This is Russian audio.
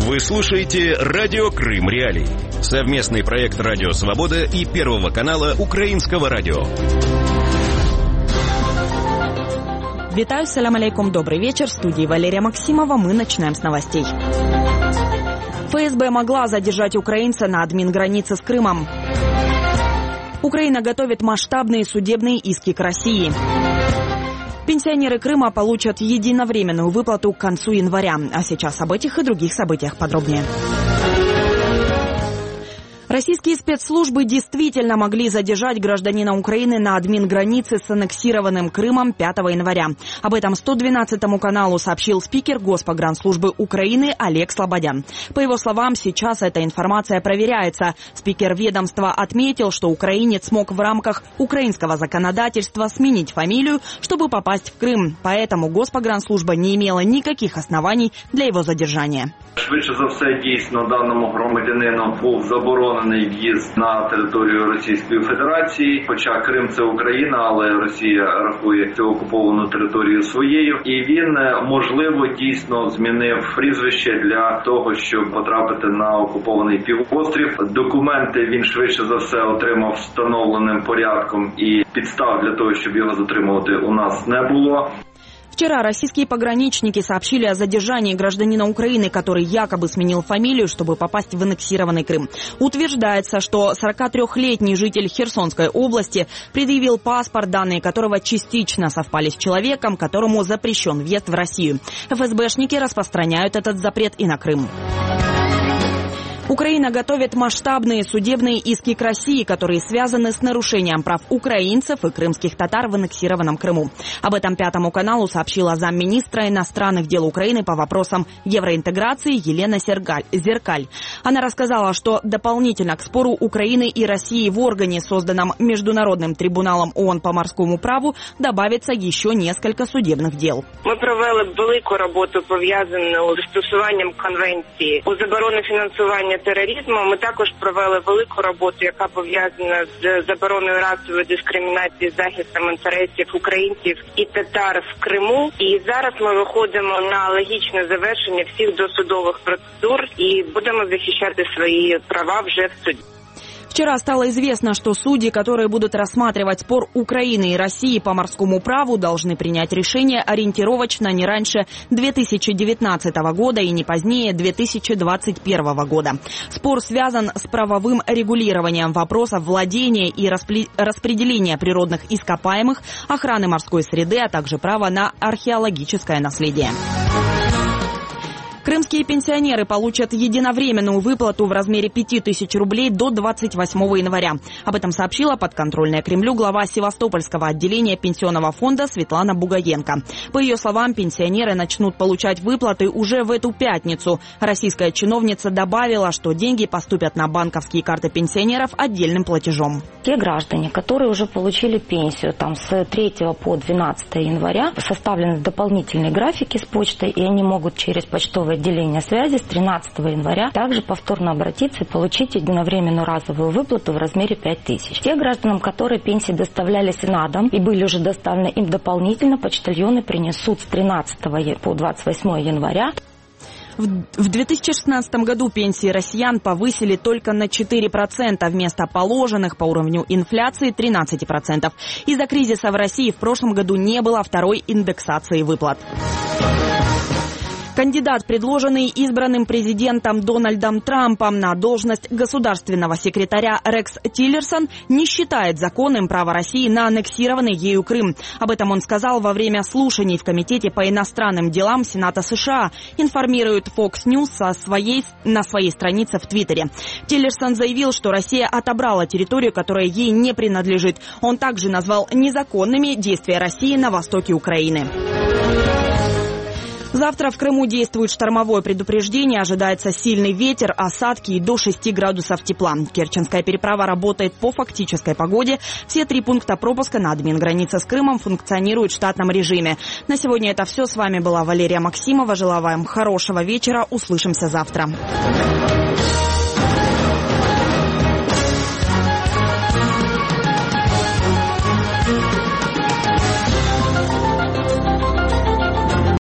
Вы слушаете «Радио Крым Реалии». Совместный проект «Радио Свобода» и Первого канала Украинского радио. Витаю, салям алейкум, добрый вечер. В студии Валерия Максимова. Мы начинаем с новостей. ФСБ могла задержать украинца на админгранице с Крымом. Украина готовит масштабные судебные иски к России. Пенсионеры Крыма получат единовременную выплату к концу января. А сейчас об этих и других событиях подробнее. Российские спецслужбы действительно могли задержать гражданина Украины на админгранице с аннексированным Крымом 5 января. Об этом 112-му каналу сообщил спикер Госпогранслужбы Украины Олег Слободян. По его словам, сейчас эта информация проверяется. Спикер ведомства отметил, что украинец смог в рамках украинского законодательства сменить фамилию, чтобы попасть в Крым. Поэтому Госпогранслужба не имела никаких оснований для его задержания. Швидше за все, дійсно, даному громадянину був заборонений в'їзд на територію Російської Федерації. Хоча Крим – це Україна, але Росія рахує цю окуповану територію своєю. І він, можливо, дійсно змінив прізвище для того, щоб потрапити на окупований півострів. Документи він швидше за все отримав встановленим порядком, і підстав для того, щоб його затримувати, у нас не було. Вчера российские пограничники сообщили о задержании гражданина Украины, который якобы сменил фамилию, чтобы попасть в аннексированный Крым. Утверждается, что 43-летний житель Херсонской области предъявил паспорт, данные которого частично совпали с человеком, которому запрещен въезд в Россию. ФСБшники распространяют этот запрет и на Крым. Украина готовит масштабные судебные иски к России, которые связаны с нарушением прав украинцев и крымских татар в аннексированном Крыму. Об этом Пятому каналу сообщила замминистра иностранных дел Украины по вопросам евроинтеграции Елена Зеркаль. Она рассказала, что дополнительно к спору Украины и России в органе, созданном Международным трибуналом ООН по морскому праву, добавится еще несколько судебных дел. Мы провели велику роботу, пов'язану з застосуванням конвенції у заборону фінансування тероризму. Ми також провели велику роботу, яка пов'язана з забороною расової дискримінації, захистом інтересів українців і татар в Криму. І зараз ми виходимо на логічне завершення всіх досудових процедур і будемо захищати свої права вже в суді. Вчера стало известно, что судьи, которые будут рассматривать спор Украины и России по морскому праву, должны принять решение ориентировочно не раньше 2019 года и не позднее 2021 года. Спор связан с правовым регулированием вопросов владения и распределения природных ископаемых, охраны морской среды, а также права на археологическое наследие. Крымские пенсионеры получат единовременную выплату в размере 5000 рублей до 28 января. Об этом сообщила подконтрольная Кремлю глава Севастопольского отделения пенсионного фонда Светлана Бугаенко. По ее словам, пенсионеры начнут получать выплаты уже в эту пятницу. Российская чиновница добавила, что деньги поступят на банковские карты пенсионеров отдельным платежом. Те граждане, которые уже получили пенсию с 3 по 12 января, составлены дополнительные графики с почтой, и они могут через почтовое отделение связи с 13 января также повторно обратиться и получить единовременную разовую выплату в размере 5000. Те гражданам, которые пенсии доставлялись на дом и были уже доставлены им дополнительно, почтальоны принесут с 13 по 28 января. В 2016 году пенсии россиян повысили только на 4% вместо положенных по уровню инфляции 13%. Из-за кризиса в России в прошлом году не было второй индексации выплат. Кандидат, предложенный избранным президентом Дональдом Трампом на должность государственного секретаря Рекс Тиллерсон, не считает законным право России на аннексированный ею Крым. Об этом он сказал во время слушаний в Комитете по иностранным делам Сената США, информирует Fox News на своей странице в Твиттере. Тиллерсон заявил, что Россия отобрала территорию, которая ей не принадлежит. Он также назвал незаконными действия России на востоке Украины. Завтра в Крыму действует штормовое предупреждение. Ожидается сильный ветер, осадки и до 6 градусов тепла. Керченская переправа работает по фактической погоде. Все 3 пункта пропуска на админгранице с Крымом функционируют в штатном режиме. На сегодня это все. С вами была Валерия Максимова. Желаю вам хорошего вечера. Услышимся завтра.